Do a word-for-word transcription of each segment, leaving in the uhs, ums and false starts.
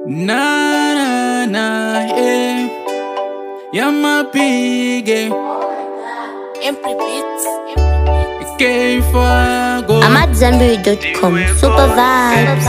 Na na na, yeah. You're my piggy. Empty beats. K for go. I'm at Zanberry dot com. Super vibes.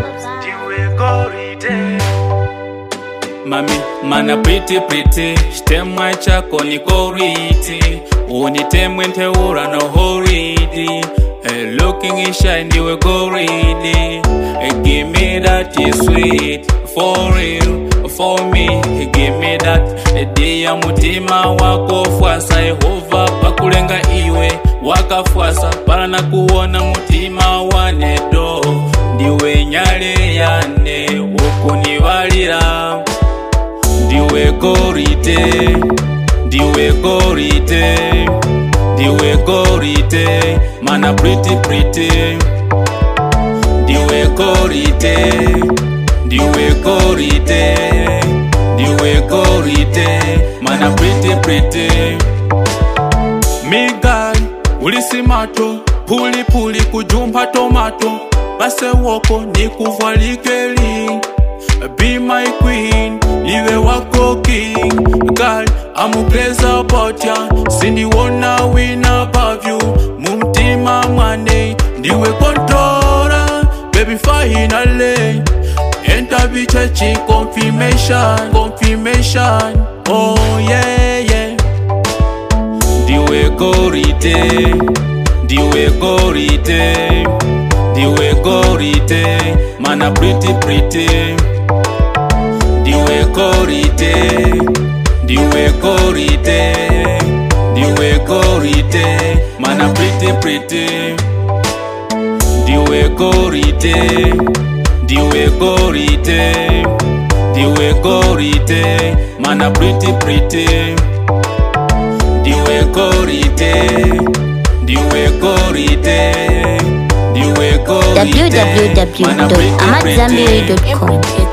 Mami, mana pretty pretty. Shtemwa chako niko riti. Unitemwe nteura no horidi. Hey, looking in shine, you will go ready. Hey, give me that is sweet. For real, for me. Hey, give me that. Hey, dia mutima wako fuasa. Yehova pakulenga iwe. Waka fuasa. Para na kuona mutima wanedo. Ndiwe nyale yane. Ukuni walira. Ndiwe gorite. Ndiwe gorite. Ndiwe gorite, mana pretty pretty. Ndiwe gorite, ndiwe gorite, ndiwe gorite, mana pretty pretty. Migai, ulisimato, puli puli kujumpa tomato. Base woko ni kuvalikeli. Be my queen, live wako king. Girl, I'm crazy about ya. Cindy wanna win above you. Mumtima mwane, ndiwe controller. Baby finally, enter be churchy confirmation, confirmation. Oh yeah yeah. Ndiwe gorite, ndiwe gorite, ndiwe gorite, mana pretty pretty. Ndiwe gorite, ndiwe gorite, ndiwe gorite, mana pretty pretty. Ndiwe gorite, ndiwe gorite, ndiwe gorite, mana pretty pretty. Ndiwe gorite, ndiwe gorite, ndiwe gorite, w w w dot amat zanberry dot com.